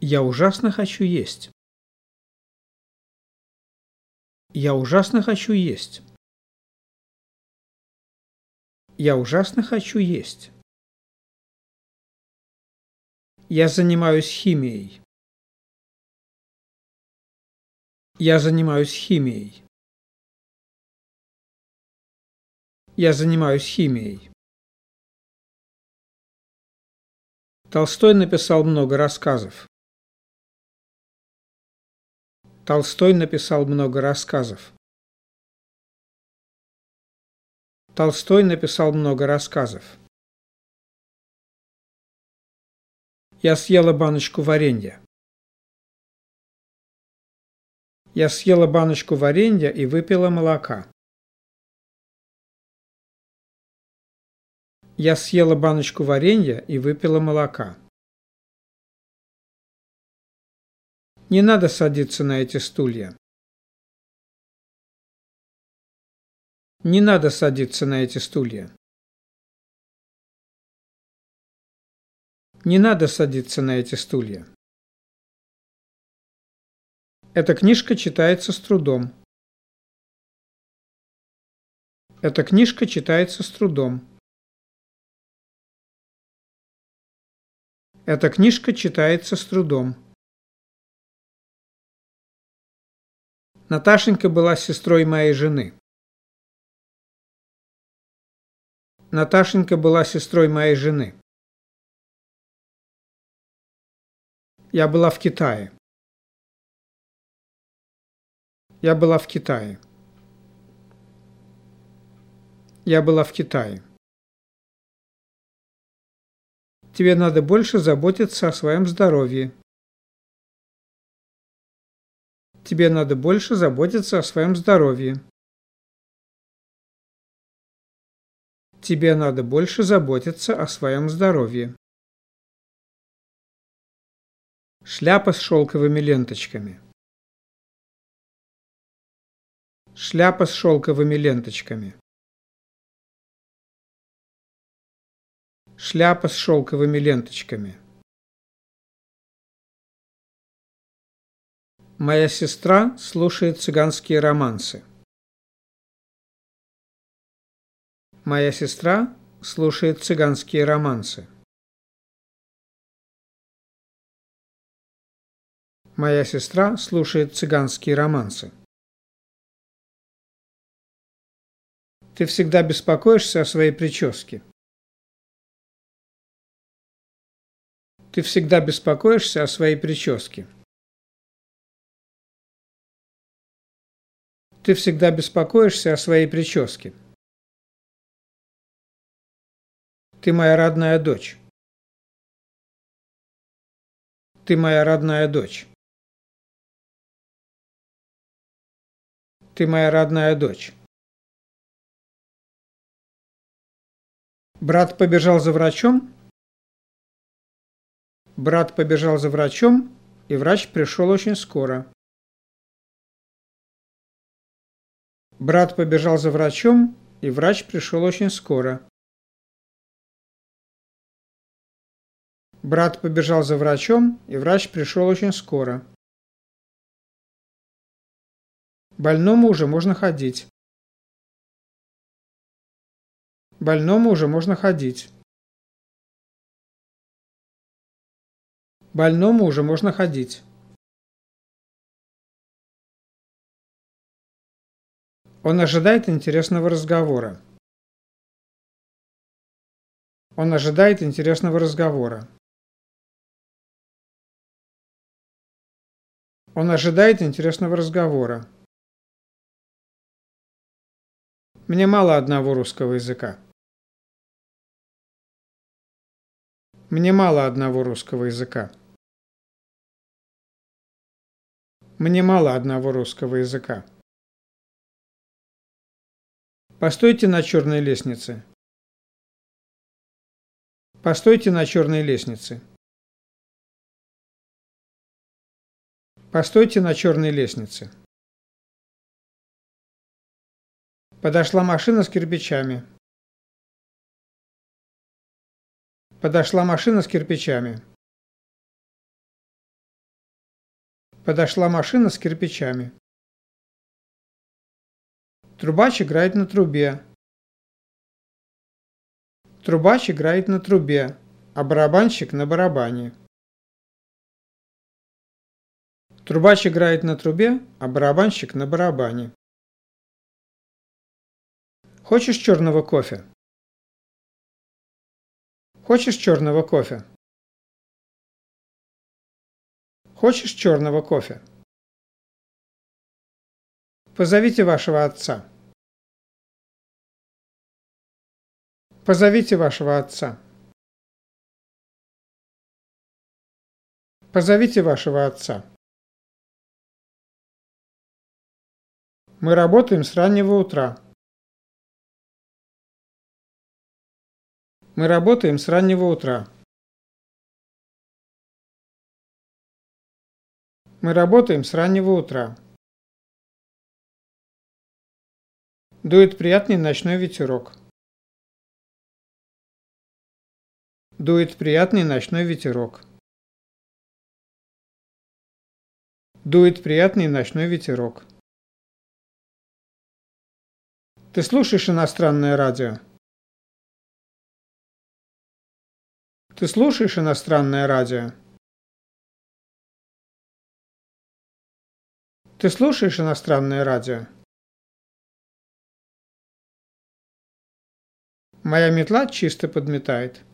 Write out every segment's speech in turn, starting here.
Я ужасно хочу есть. Я ужасно хочу есть. Я ужасно хочу есть. Я занимаюсь химией. Я занимаюсь химией. Я занимаюсь химией. Толстой написал много рассказов. Толстой написал много рассказов. Толстой написал много рассказов. Я съела баночку варенья. Я съела баночку варенья и выпила молока. Я съела баночку варенья и выпила молока. Не надо садиться на эти стулья. Не надо садиться на эти стулья. Не надо садиться на эти стулья. Эта книжка читается с трудом. Эта книжка читается с трудом. Эта книжка читается с трудом. Наташенька была сестрой моей жены. Наташенька была сестрой моей жены. Я была в Китае. Я была в Китае. Я была в Китае. Тебе надо больше заботиться о своем здоровье. Тебе надо больше заботиться о своем здоровье. Тебе надо больше заботиться о своем здоровье. Шляпа с шелковыми ленточками. Шляпа с шелковыми ленточками. Шляпа с шелковыми ленточками. Моя сестра слушает цыганские романсы. Моя сестра слушает цыганские романсы. Моя сестра слушает цыганские романсы. Ты всегда беспокоишься о своей прическе. Ты всегда беспокоишься о своей прическе. Ты всегда беспокоишься о своей прическе. Ты моя родная дочь. Ты моя родная дочь. Ты моя родная дочь. Брат побежал за врачом. Брат побежал за врачом, и врач пришел очень скоро. Брат побежал за врачом, и врач пришел очень скоро. Брат побежал за врачом, и врач пришел очень скоро. Больному уже можно ходить. Больному уже можно ходить. Больному уже можно ходить. Он ожидает интересного разговора. Он ожидает интересного разговора. Он ожидает интересного разговора. Мне мало одного русского языка. Мне мало одного русского языка. Мне мало одного русского языка. Постойте на черной лестнице. Постойте на черной лестнице. Постойте на черной лестнице. Подошла машина с кирпичами. Подошла машина с кирпичами. Подошла машина с кирпичами. Трубач играет на трубе. Трубач играет на трубе, а барабанщик на барабане. Трубач играет на трубе, а барабанщик на барабане. Хочешь черного кофе? Хочешь черного кофе? Хочешь черного кофе? Позовите вашего отца. Позовите вашего отца. Позовите вашего отца. Мы работаем с раннего утра. Мы работаем с раннего утра. Мы работаем с раннего утра. Дует приятный ночной ветерок. Дует приятный ночной ветерок. Дует приятный ночной ветерок. Ты слушаешь иностранное радио? Ты слушаешь иностранное радио? Ты слушаешь иностранное радио? Моя метла чисто подметает.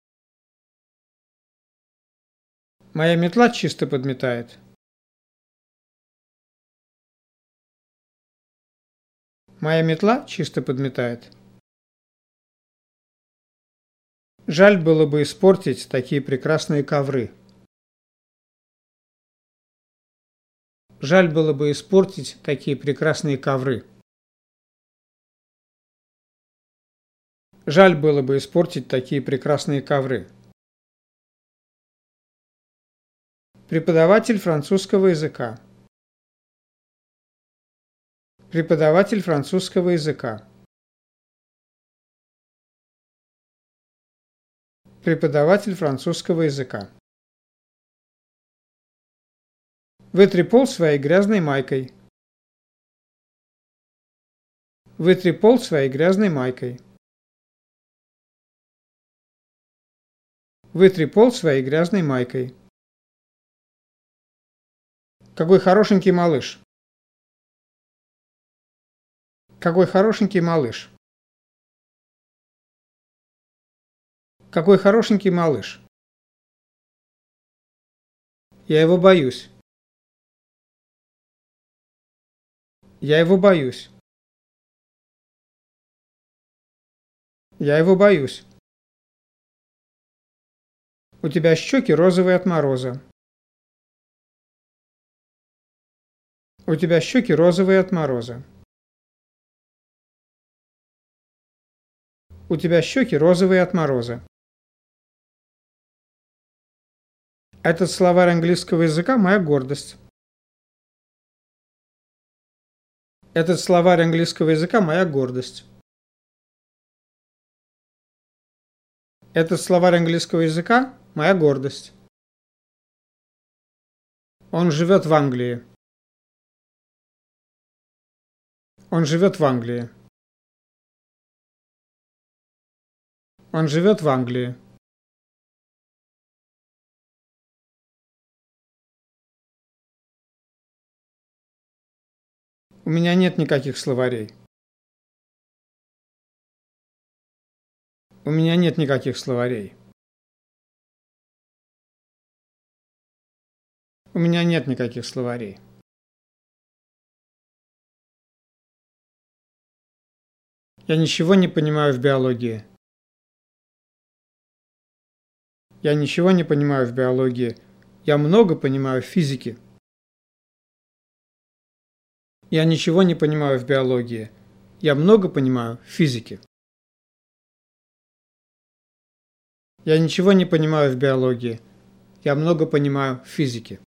Моя метла чисто подметает. Моя метла чисто подметает. Жаль было бы испортить такие прекрасные ковры. Жаль было бы испортить такие прекрасные ковры. Жаль было бы испортить такие прекрасные ковры. Преподаватель французского языка. Преподаватель французского языка. Преподаватель французского языка. Вытри пол своей грязной майкой. Вытри пол своей грязной майкой. Вытри пол своей грязной майкой. Какой хорошенький малыш. Какой хорошенький малыш. Какой хорошенький малыш. Я его боюсь. Я его боюсь. Я его боюсь. У тебя щеки розовые от мороза. У тебя щеки розовые от мороза. У тебя щеки розовые от мороза. Этот словарь английского языка – моя гордость. Этот словарь английского языка – моя гордость. Этот словарь английского языка – моя гордость. Он живет в Англии. Он живет в Англии. Он живет в Англии. У меня нет никаких словарей. У меня нет никаких словарей. У меня нет никаких словарей. Я ничего не понимаю в биологии. Я ничего не понимаю в биологии. Я много понимаю в физике. Я ничего не понимаю в биологии. Я много понимаю в физике. Я ничего не понимаю в биологии. Я много понимаю в физике.